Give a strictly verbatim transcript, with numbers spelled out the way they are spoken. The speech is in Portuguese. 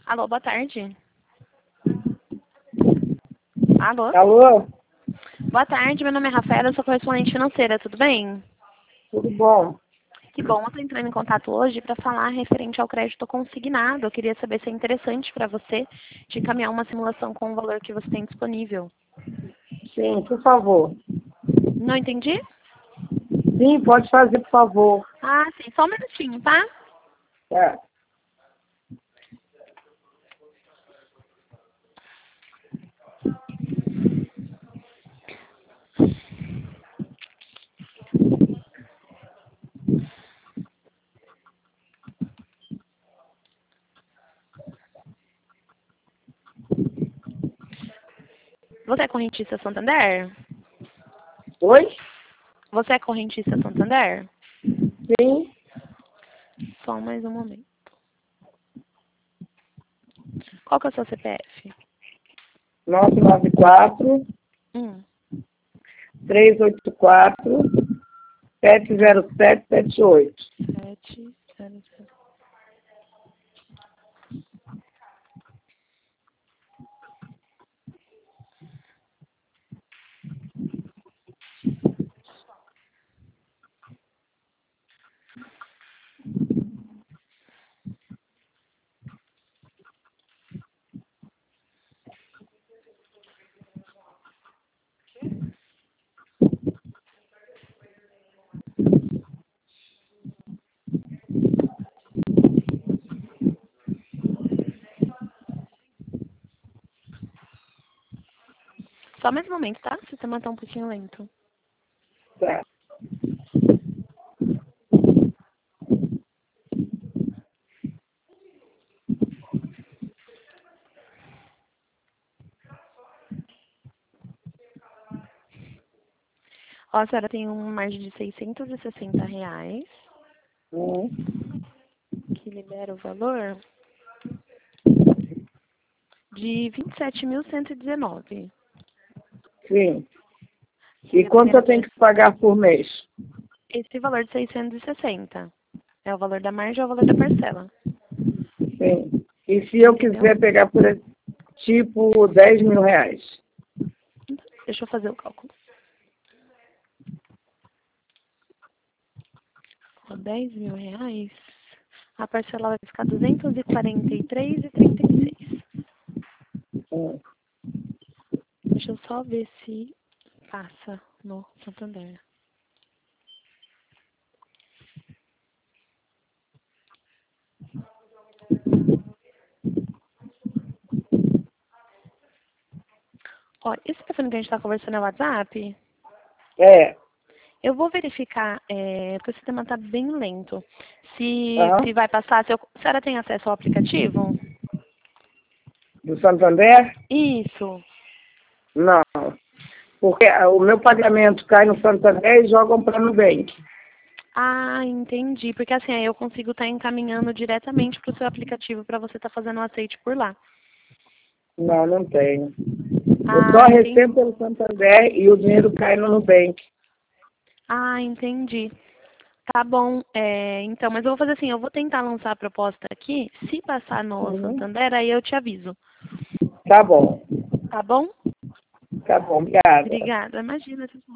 Alô, boa tarde. Alô? Alô? Boa tarde, meu nome é Rafaela, eu sou correspondente financeira, tudo bem? Tudo bom? Que bom, eu estou entrando em contato hoje para falar referente ao crédito consignado. Eu queria saber se é interessante para você te encaminhar uma simulação com o valor que você tem disponível. Sim, por favor. Não entendi? Sim, pode fazer, por favor. Ah, sim, só um minutinho, tá? Tá. Você é correntista Santander? Oi? Você é correntista Santander? Sim. Só mais um momento. Qual que é o seu C P F? nove nove quatro, Hum. três oito quatro, sete zero sete sete oito. Sete, zero, zero. Só mais um momento, tá? O sistema tá um pouquinho lento. Tá. Ó, a senhora tem uma margem de seiscentos e sessenta reais, Hum. que libera o valor de vinte e sete mil cento e dezenove. Sim. Que E a quanto primeira eu tenho vez, que pagar por mês? esse valor de seiscentos e sessenta é o valor da margem, é o valor da parcela. Sim. E se eu Entendeu? quiser pegar, por esse- tipo, dez mil reais? Deixa eu fazer o cálculo. Ó, dez mil reais, a parcela vai ficar duzentos e quarenta e três reais e trinta e seis. Hum. Deixa eu só ver se passa no Santander. Ó, esse telefone que a gente está conversando é o WhatsApp? É. Eu vou verificar, é, porque o sistema está bem lento. Se, Aham. se vai passar, se eu, a senhora tem acesso ao aplicativo? Do Santander? Isso. Não. Porque ah, o meu pagamento cai no Santander e jogam para o Nubank. Ah, entendi. Porque assim, aí eu consigo estar encaminhando diretamente para o seu aplicativo para você estar fazendo o aceite por lá. Não, não tenho. Eu só Ah, entendi. recebo pelo Santander e o dinheiro cai no Nubank. Ah, entendi. Tá bom. É, então, mas eu vou fazer assim, eu vou tentar lançar a proposta aqui. Se passar no Uhum. Santander, aí eu te aviso. Tá bom. Tá bom? Tá bom, obrigada. Obrigada. Imagina.